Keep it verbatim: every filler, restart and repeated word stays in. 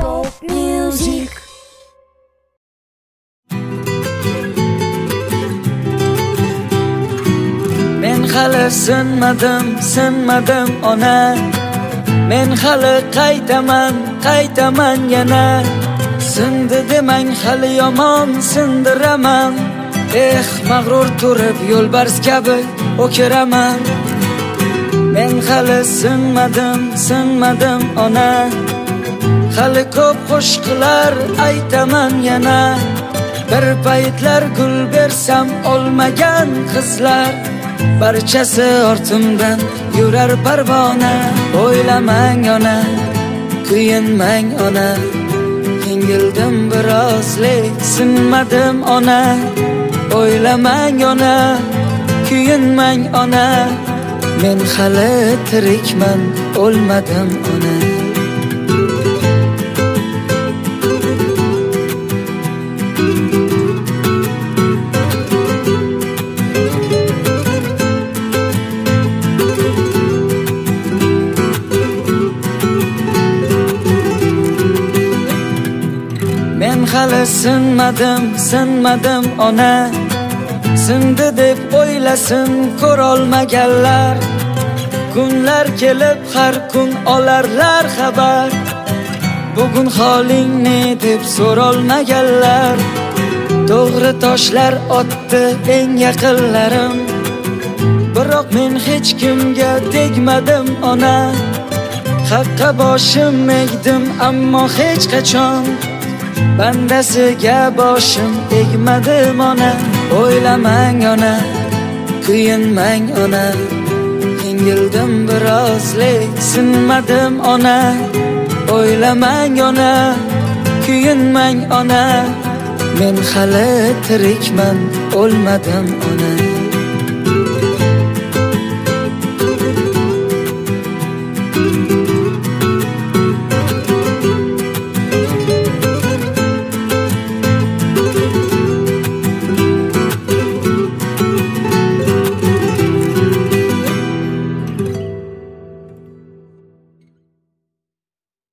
Pop music. Men hali sinmadim, sinmadim ona. Men hali qaytaman, qaytaman yana. Sindi demang hali yomon sindiraman. Eh, mag'rur turib yo'lbars kabi o'kiraman. Men hali sinmadim, sinmadim ona. Hali ko'p qo'shiqlar aytaman yana. Bir paytlar gul bersam olmagan qizlar, barchasi ortimdan yurar parvona. O'ylamang ona, kuyinmang ona. Yengildim biroz, lek sinmadim ona. O'ylamang ona, kuyinmang ona. Men hali tirikman, o'lmadim ona. Men hali sinmadim, sinmadim ona. Sindi deb o'ylasin ko'rolmaganlar. Kunlar kelib har kun olarlar xabar. Bugun holing ne deb so'rolmaganlar. To'g'ri toshlar otdi eng yaqinlarim. Biroq men hech kimga tegmadim ona. Haqqa boshim egdim ammo hech qachon bandasiga boshim egmadim ona. O'ylamang ona, kuyinmang ona. Yengildim biroz, lek sinmadim ona. O'ylamang ona, kuyinmang ona. Men hali tirikman, o'lmadim ona.